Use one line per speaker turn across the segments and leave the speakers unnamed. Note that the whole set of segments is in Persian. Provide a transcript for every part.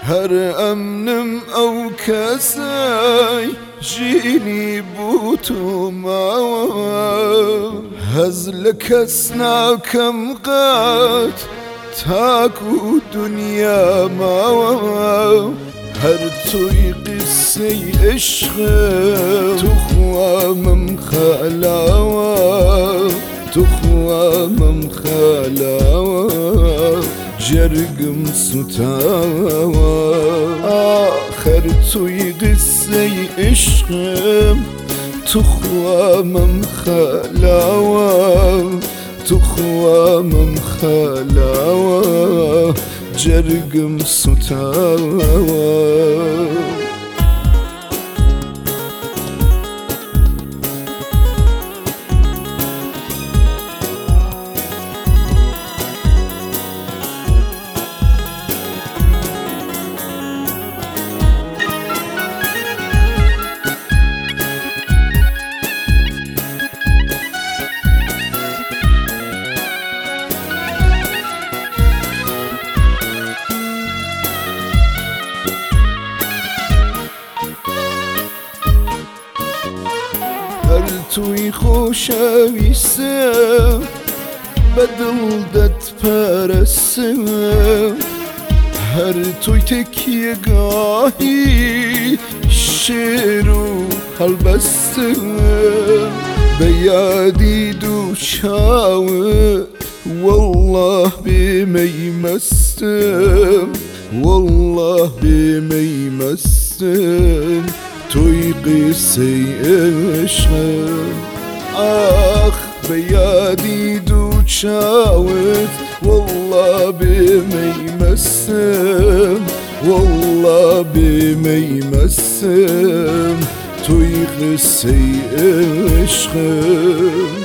هر امنم او کسی جینی بوتو ماوا هزل کس ناکم قد تاکو دنیا ماوا هر توی قصه عشق تو خوامم خلاوا تو خوامم خلاوا جرقم ستاوا آخر توی قصه عشقم تو خوامم خلاوا تو خوامم خلاوا جرقم ستاوا هر توی خوشویسم بدل دت پرسم هر توی تکیه گاهی شعر و حل بستم به یادی دو شاور والله بمی مستم والله بمی مستم توی قصه عشقم آخ به یادی دو چاوت والله بمیمستم والله بمیمستم توی قصه عشقم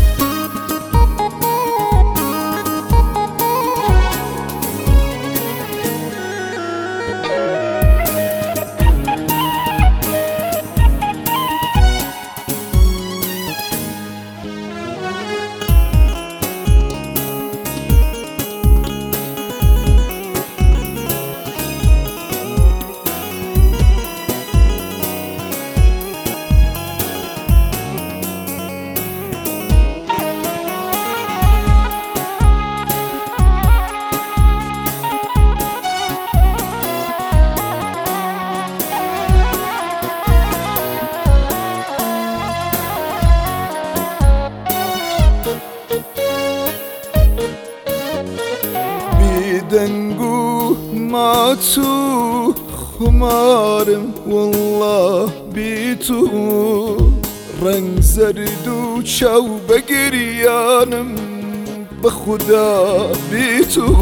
دنگو ما تو خمارم والله بی تو رنگ زرد و چاو بگریانم به خدا بی تو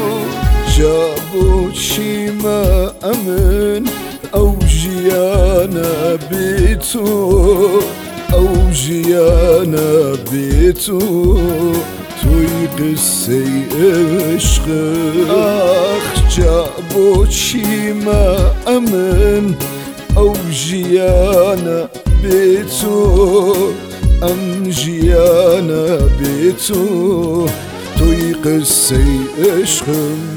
جابو چیما امن او جیانا بی تو او جیانا بی تو توی قصه عشق آخ جابو چیما امن او جیانا بی تو ام جیانا بی تو توی قصه عشقم